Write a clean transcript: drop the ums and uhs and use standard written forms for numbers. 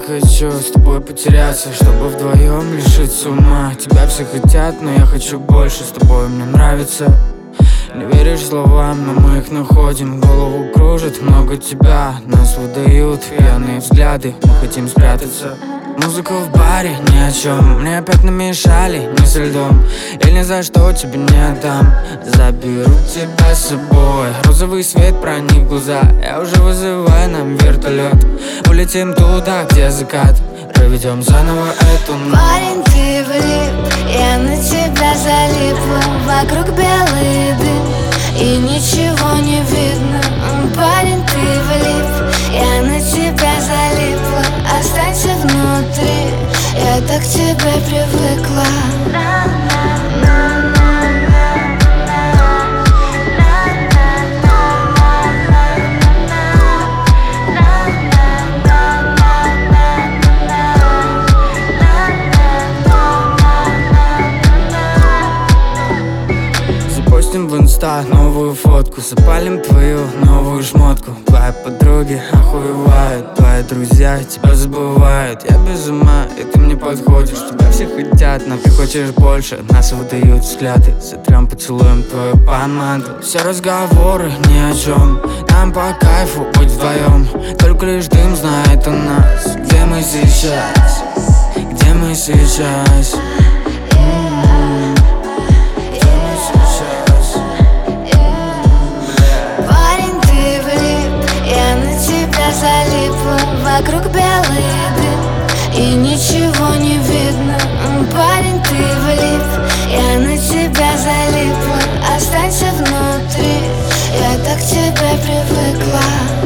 хочу с тобой потеряться, чтобы вдвоем лишиться ума. Тебя все хотят, но я хочу больше, с тобой мне нравится. Не веришь словам, но мы их находим. Голову кружит много тебя, нас выдают пьяные взгляды, мы хотим спрятаться. Музыка в баре ни о чем, мне опять намешали, не со льдом. Я ни за что тебе не отдам, заберу тебя с собой. Розовый свет проник в глаза, я уже вызываю нам вертолет. Улетим туда, где закат, проведем заново эту ночь. Парень, ты влип, я на тебя залипла. Вокруг белый дым и ничего не видно. Парень, ты влип, я на тебя залипла. Останься внутри, я так к тебе привыкла. Запостим в инста новую фотку, запалим твою новую шмотку. Твои подруги охуевают, твои друзья тебя забывают. Я без ума, и ты мне подходишь, тебя все хотят, но ты хочешь больше. Нас выдают взгляды, сотрем поцелуем твою помаду. Все разговоры ни о чем, нам по кайфу быть вдвоем. Только лишь дым знает о нас. Где мы сейчас? Где мы сейчас? Залипла, вокруг белый дым и ничего не видно. Парень, ты влип, я на тебя залипла. Останься внутри, я так к тебе привыкла.